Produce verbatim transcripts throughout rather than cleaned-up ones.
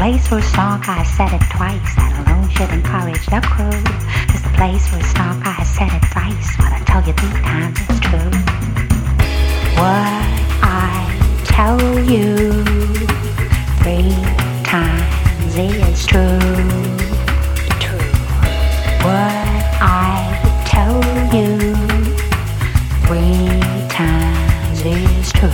place for a stalk, I said it twice. That alone should encourage the crew. Just a place for a stalk, I said it thrice. What I tell you three times is true. What I tell you three times is true. True. What I tell you three times is true.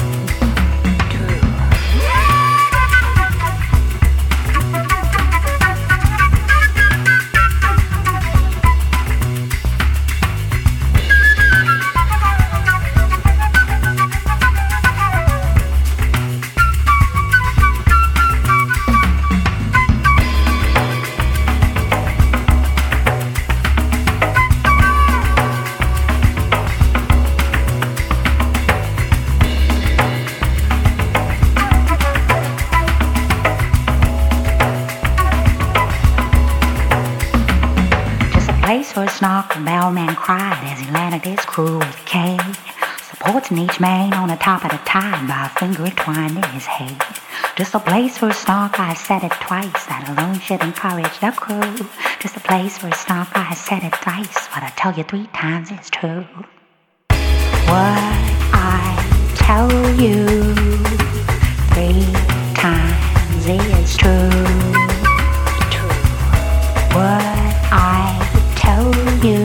For a snark, the bellman cried as he landed his crew with K, supporting each man on the top of the tide by a finger entwined in his head. Just a place for a snark, I said it twice. That alone should encourage the crew. Just a place for a snark, I said it thrice. What I tell you three times is true. What I tell you three times is true. True. What I tell you,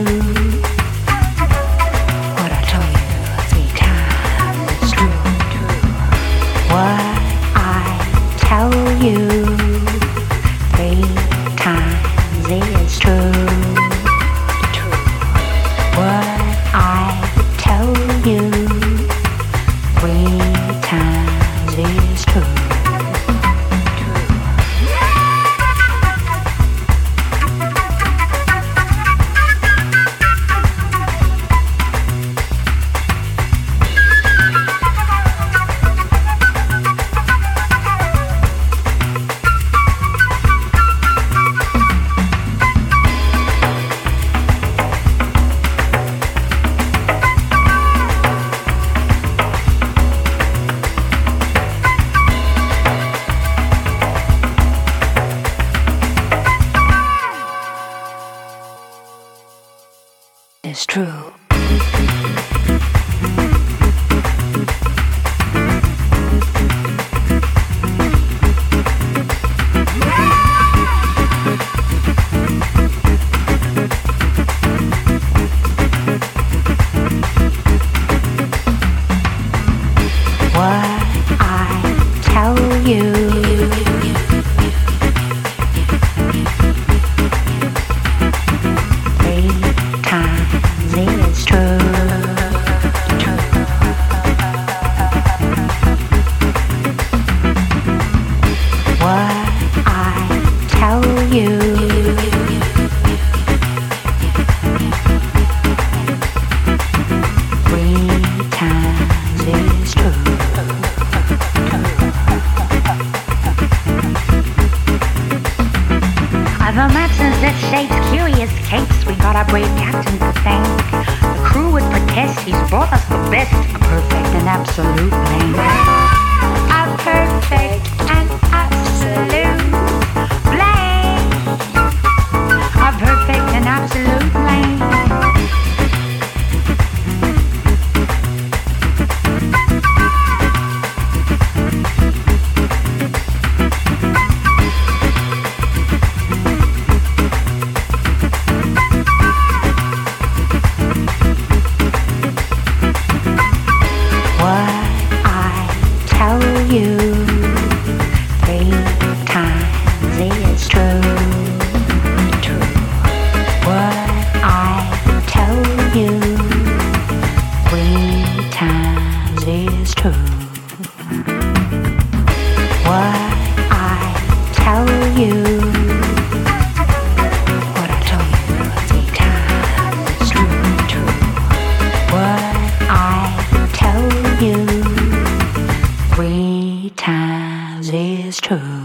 what I tell you three times is true, true. What I tell you three times is true, true. What I tell you three times is true. Is true. What I tell you three times is true. What I tell you three times is true. I've absence that shapes curious capes. We got our brave captain to thank. The crew would protest. He's brought us the best, a perfect and absolute blame. A perfect and absolute blame. A perfect and absolute blame. You three times is true, true. What I tell you three times is true. What I tell you, what I tell you three times is true, true. What I tell you three times is true.